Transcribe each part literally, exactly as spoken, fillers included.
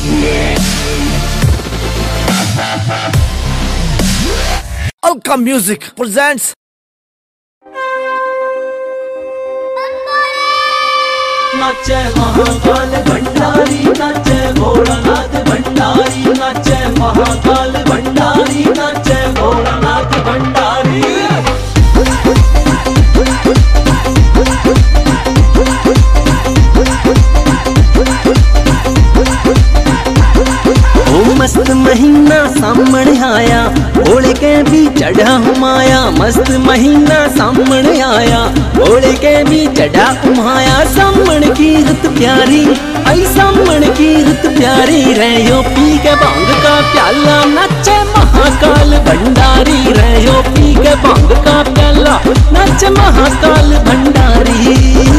Alka Music presents नाचे महाकाल भंडारी, नाचे भोलानाथ भंडारी, नाचे महाकाल भंडारी, नाचे भोलानाथ भंडारी। ओ मस्त महीना सामने आया, भोले के भी चढ़ा हुमाया। मस्त महीना सामने आया, भोले के भी चढ़ा हुमाया। सामण की रुत प्यारी, आई सामण की रुत प्यारी रहो पी के भांग का प्याला। नाचे महाकाल भंडारी रहो पी के भांग का प्याला। नाचे महाकाल भंडारी।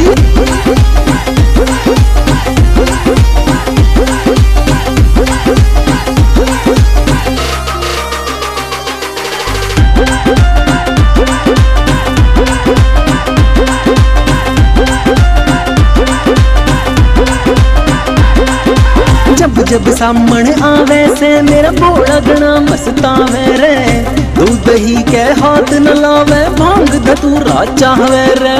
जब जब सामने आवे से मेरा भोला गणा मस्तावे रे। दूध दही के हाथ न लावे, भांग धतूरा चाहवे रे।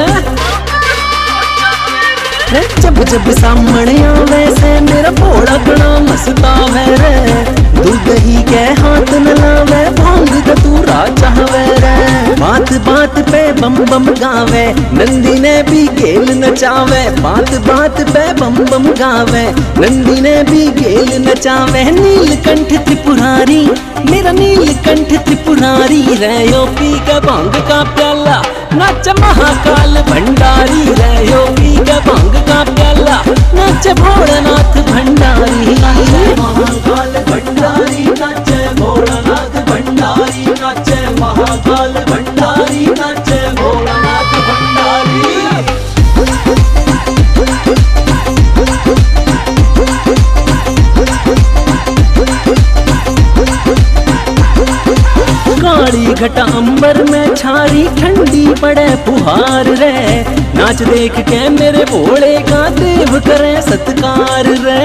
जब जब सामने आवे से मेरा भोला गणा मस्तावे रे। दूध दही के हाथ न लावे, भांग धतूरा चाहवे रे। बात बात पे बम बम गावे, नंदी ने भी गेल नचावे। बात बात पे बम बम गावे, नंदी ने भी गेल नचावे। नीलकंठ त्रिपुरारी, मेरा नीलकंठ त्रिपुरारी रहो पी के भांग का प्याला। नाच महाकाल भंडारी रहो पी के भांग का प्याला। नाच भोलानाथ भंडारी। महाकाल भंडारी, नाच भोलानाथ भंडारी, नाच महाकाल भंडारी, नाच भोलानाथ भंडारी। काली घटा अंबर में छारी, ठंडी पड़े फुहार रे। नाच देख के मेरे भोले का देव करे सत्कार रे।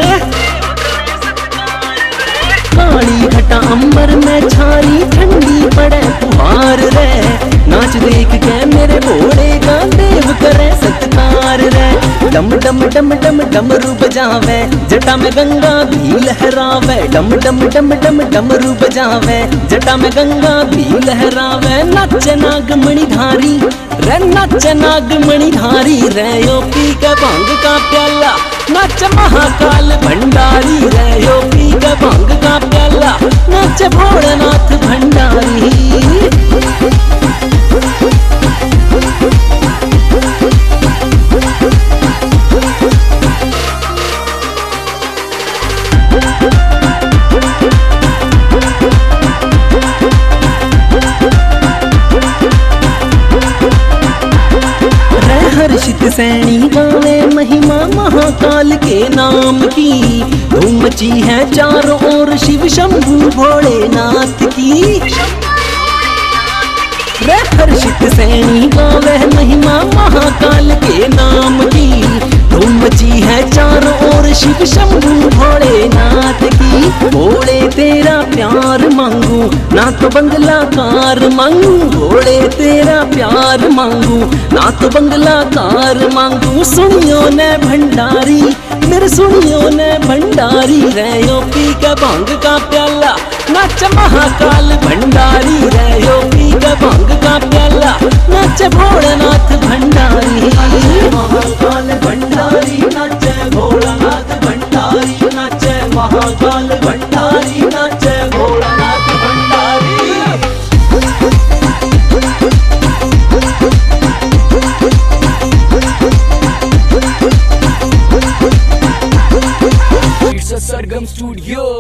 काली घटा अंबर में छारी, ठंडी पड़े फुहार रे। नाच देख के मेरे भोले का देव करे सत्कार रे। डम डम डम डम डमरू बजावे, जटा में गंगा भी लहरावे। डम डम डम डम डमरू बजावे, जटा में गंगा भी लहरावे। नाच नागमणि धारी रे, नाच नागमणि धारी रहो पी के भांग का प्याला। नाच महाकाल भंडारी रहो पी के भांग का प्याला। नाच भोलानाथ भंडारी। हर्षित सैनी गावे महिमा महाकाल के नाम की। धूम मची है चारों ओर शिव शंभू भोलेनाथ की। हर्षित सैनी गावे महिमा महाकाल के नाम की। धूम मची है चारों ओर शिव शंभू भोलेनाथ की। भोले तेरा प्यार मांगू, ना तो बंगला कार मांगू। भोले तेरा प्यार मांगू, ना तो बंगला कार मांगू। सुनियो ने भंडारी, मेरे सुनियो ने भंडारी रहो पी के भांग का प्याला। नाच महाकाल भंडारी रहो पी के भांग का प्याला। नाच भोलानाथ भंडारी। महाकाल भंडारी, नाच भोलानाथ भंडारी, नाच महाकाल भंडारी, नाच Bholanath Bhandari. It's a Sargam Studio.